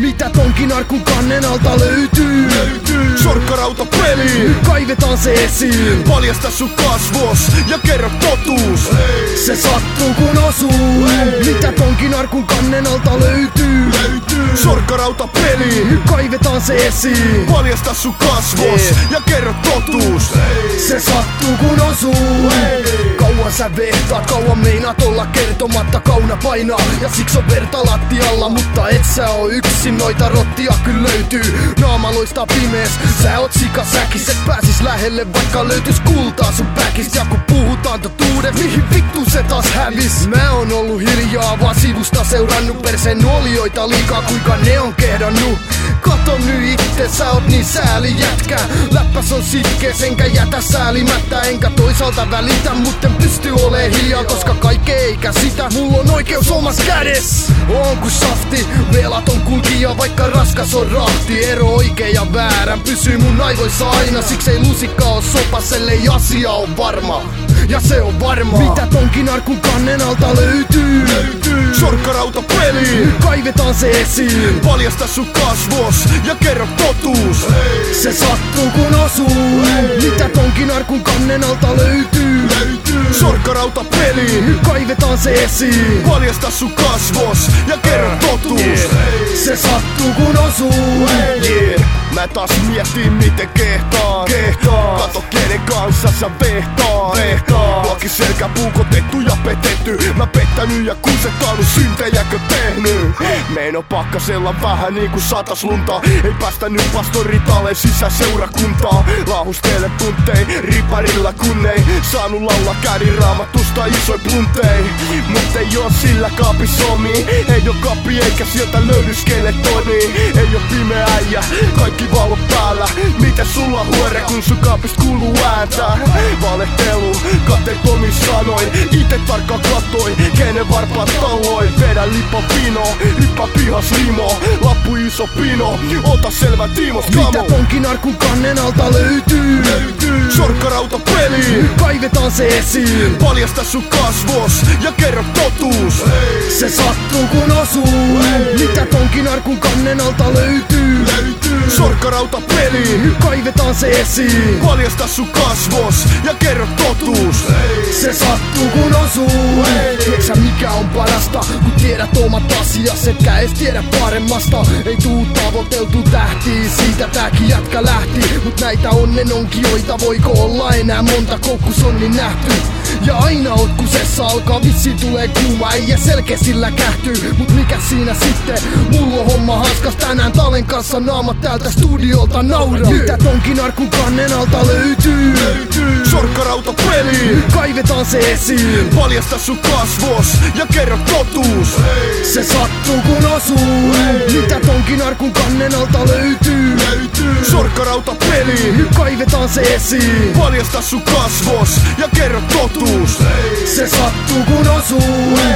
Mitä tonkin arkun kannen alta löytyy? Sorkkarautapeli. Kaivetaan se esiin. Paljasta sun kasvos ja kerro totuus. Se sattuu kun osuu. Mitä tonkin arkun kannen alta löytyy? Sorkkarautapeli. Kaivetaan se esiin. Paljasta sun kasvos ja kerro totuus. Se sattuu kun osuu. Kauan sä vehtaat, kauan meinaat olla kertomatta, kauna painaa ja siksi on verta lattialla. Mutta et sä oo yksin, noita rottia kyllä löytyy. Naama loistaa pimees, sä oot sikasäkis. Et pääsis lähelle vaikka löytys kultaa sun päkis. Ja kun puhutaan totuudet, mihin vittu se taas hävis? Mä oon ollut hiljaa, vaan sivusta seurannut perseen olioita liikaa, kuinka ne on kehdannut. Kato nyt itse, sä oot niin sääli jätkä. Läppäs on sitkees, enkä jätä säälimättä. Enkä toisaalta välitä, mutten pysty olee hiljaa, koska kaikkea ei käsitä. Mulla on oikeus omas kädes. On ku safti, velaton kulkija, vaikka raskas on rahti. Ero oikein ja väärän pysyy mun aivoissa aina. Siksi ei lusikka oo sopas, ellei asia on varma. Ja se on varma. Mitä tonkin arkun kannen alta löytyy? Sorkkarautapeli. Kaivetaan se esiin. Paljasta sun kasvos ja kerro totuus. Se sattuu kun osuu. Mitä tonkin arkun kannen alta löytyy? Sorkkarautapeli. Kaivetaan se esiin. Paljasta sun kasvos ja kerro totuus. Se sattuu kun osuu. Mä taas mietin miten kehtaan. Kato kenen kanssa sä vehtaan. Luokin selkä puukotettu ja petetty. Mä pettänyt ja kusettanut syntejäkö tehnyt. Meino pakkasella vähän niinku satas lunta. Ei päästä nyt pastoritalle sisäseurakuntaa. Laahustele puntei, riparilla kun ei saanut laulaa kädin raamatusta isoi pluntei. Mut ei oo sillä kaapis omi. Ei oo kapi eikä sieltä löydy skeletoni. Ei oo pimeä äijä, kaikki valo päällä. Miten sulla huore kun sun kaapist kuuluu ääntä? Valehtelu, katteet omin sanoin. Ite tarkkaan kattoin, kenen varpaat talloin. Vedä lippa pino, hyppä pihas limo. Lappu iso pino, ota selvä Tiimos kamo. Mitä tonkin arkun kannen alta löytyy? Sorkkarautapeli. Kaivetaan se esiin. Paljasta sun kasvos ja kerro totuus. Se sattuu kun osuu. Mitä tonkin arkun kannen alta löytyy? Sorkkarautapeli. Kaivetaan se esiin. Paljasta sun kasvos ja kerro totuus. Se sattuu kun osuu. Tiedätkö mikä on parasta, kun tiedät omat asias, etkä edes tiedä paremmasta. Ei tuu tavoiteltu tähtiä, siitä tääkin jätkä lähti. Mut näitä onnenonkijoita voiko olla enää monta, koukkus on niin nähty. Ja aina oot kusessa, alkaa vissiin tulee kuuma, äijä selkeä sillä kähtyy. Mut mikä siinä sitten, mulla on homma hanskas. Tänään Talen kanssa naamat täältä studiolta nauraa. Mitä tonkin arkun kannen alta löytyy? Sorkkarautapeli. Kaivetaan se esiin. Paljasta sun kasvos ja kerro totuus. Se sattuu kun osuu. Mitä tonkin arkun kannen alta löytyy? Sorkkarautapeli. Kaivetaan se esiin. Paljasta sun kasvos ja kerro totuus. Se sattuu kun osuu.